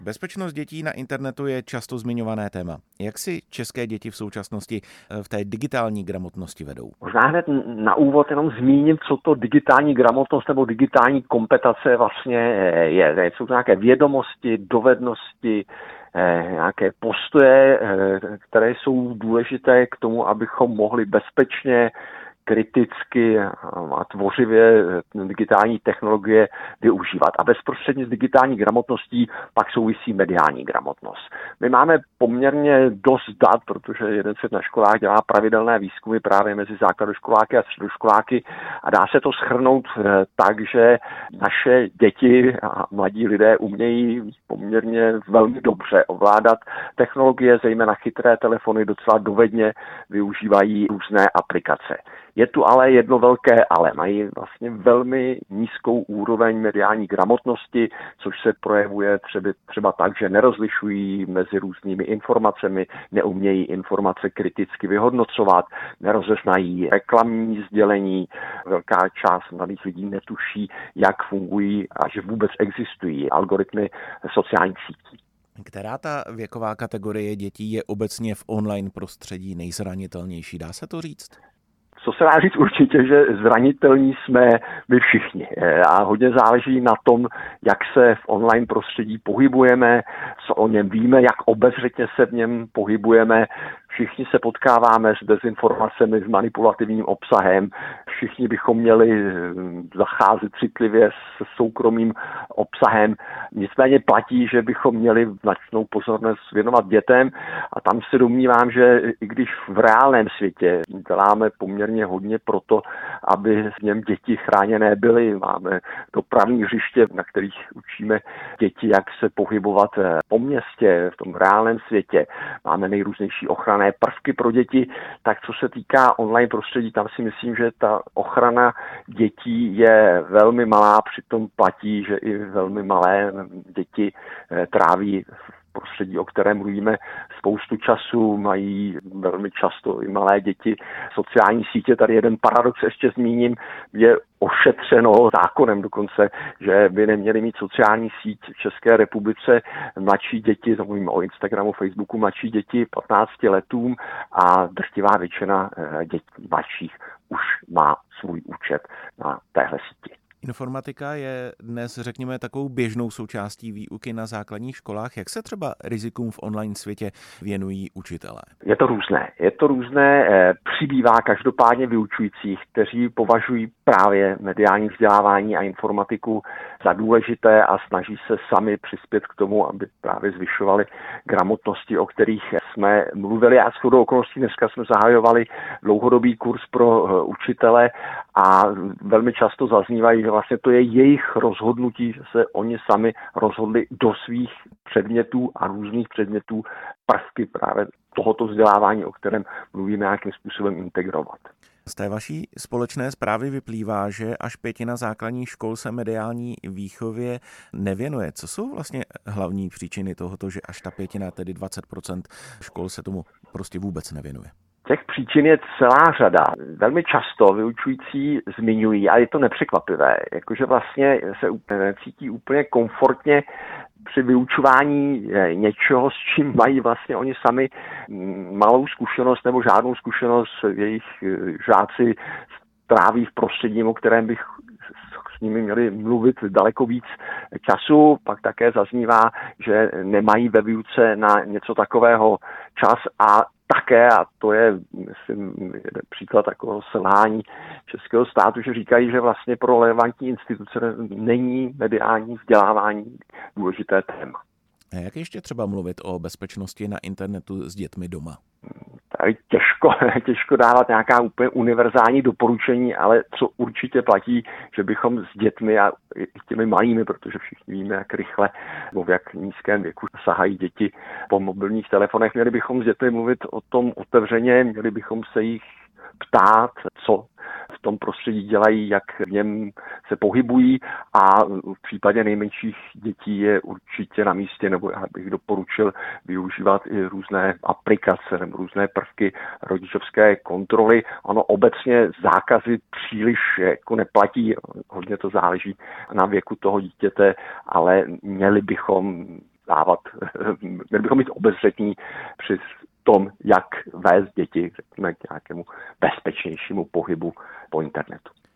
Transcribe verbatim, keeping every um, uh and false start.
Bezpečnost dětí na internetu je často zmiňované téma. Jak si české děti v současnosti v té digitální gramotnosti vedou? Možná hned na úvod jenom zmíním, co to digitální gramotnost nebo digitální kompetence vlastně je. Jsou to nějaké vědomosti, dovednosti, nějaké postoje, které jsou důležité k tomu, abychom mohli bezpečně, kriticky a tvořivě digitální technologie využívat. A bezprostředně s digitální gramotností pak souvisí mediální gramotnost. My máme poměrně dost dat, protože jeden svět na školách dělá pravidelné výzkumy právě mezi základoškoláky a středoškoláky a dá se to shrnout tak, že naše děti a mladí lidé umějí poměrně velmi dobře ovládat technologie, zejména chytré telefony, docela dovedně využívají různé aplikace. Je tu ale jedno velké ale. Mají vlastně velmi nízkou úroveň mediální gramotnosti, což se projevuje třeba, třeba tak, že nerozlišují mezi různými informacemi, neumějí informace kriticky vyhodnocovat, nerozeznají reklamní sdělení. Velká část mladých lidí netuší, jak fungují a že vůbec existují algoritmy sociálních sítí. Která ta věková kategorie dětí je obecně v online prostředí nejzranitelnější? Dá se to říct? Co se dá říct určitě, že zranitelní jsme my všichni a hodně záleží na tom, jak se v online prostředí pohybujeme, co o něm víme, jak obezřetně se v něm pohybujeme. Všichni se potkáváme s dezinformacemi, s manipulativním obsahem. Všichni bychom měli zacházet citlivě s soukromým obsahem. Nicméně platí, že bychom měli značnou pozornost věnovat dětem a tam se domnívám, že i když v reálném světě děláme poměrně hodně pro to, aby v něm děti chráněné byly. Máme dopravní hřiště, na kterých učíme děti, jak se pohybovat po městě, v tom reálném světě. Máme nejrůznější ochranné prvky pro děti, tak co se týká online prostředí, tam si myslím, že ta ochrana dětí je velmi malá, přitom platí, že i velmi malé děti tráví v prostředí, o kterém mluvíme, spoustu času, mají velmi často i malé děti. Sociální sítě, tady jeden paradox ještě zmíním, je ošetřeno zákonem dokonce, že by neměly mít sociální síť v České republice mladší děti, to mluvíme o Instagramu, Facebooku, mladší děti patnácti letům a drtivá většina dětí mladších už má svůj účet na téhle síti. Informatika je dnes, řekněme, takovou běžnou součástí výuky na základních školách. Jak se třeba rizikům v online světě věnují učitelé? Je to různé. Je to různé. Přibývá každopádně vyučujících, kteří považují právě mediální vzdělávání a informatiku za důležité a snaží se sami přispět k tomu, aby právě zvyšovali gramotnosti, o kterých jsme mluvili. A shodou okolností dneska jsme zahajovali dlouhodobý kurz pro učitele a velmi často zaznívají, že vlastně to je jejich rozhodnutí, že se oni sami rozhodli do svých předmětů a různých předmětů prvky právě tohoto vzdělávání, o kterém mluvíme, nějakým způsobem integrovat. Z té vaší společné zprávy vyplývá, že až pětina základních škol se mediální výchově nevěnuje. Co jsou vlastně hlavní příčiny tohoto, že až ta pětina, tedy dvacet procent škol se tomu prostě vůbec nevěnuje? Těch příčin je celá řada. Velmi často vyučující zmiňují, a je to nepřekvapivé, jakože vlastně se cítí úplně komfortně při vyučování něčeho, s čím mají vlastně oni sami malou zkušenost nebo žádnou zkušenost, jejich žáci tráví v prostředí, o kterém bych s nimi měli mluvit daleko víc času. Pak také zaznívá, že nemají ve výuce na něco takového čas a také, a to je, myslím, jeden příklad takového selhání českého státu, že říkají, že vlastně pro relevantní instituce není mediální vzdělávání důležité téma. A jak ještě třeba mluvit o bezpečnosti na internetu s dětmi doma? Tady těžko, těžko dávat nějaká úplně univerzální doporučení, ale co určitě platí, že bychom s dětmi a těmi malými, protože všichni víme, jak rychle nebo v jak nízkém věku sahají děti po mobilních telefonech, měli bychom s dětmi mluvit o tom otevřeně, měli bychom se jich ptát, co v tom prostředí dělají, jak v něm se pohybují a v případě nejmenších dětí je určitě na místě, nebo já bych doporučil využívat i různé aplikace nebo různé prvky rodičovské kontroly. Ono obecně zákazy příliš jako neplatí, hodně to záleží na věku toho dítěte, ale měli bychom dávat, měli bychom být obezřetní při tom, jak vést děti, řekněme, k nějakému bezpečnějšímu pohybu po internetu.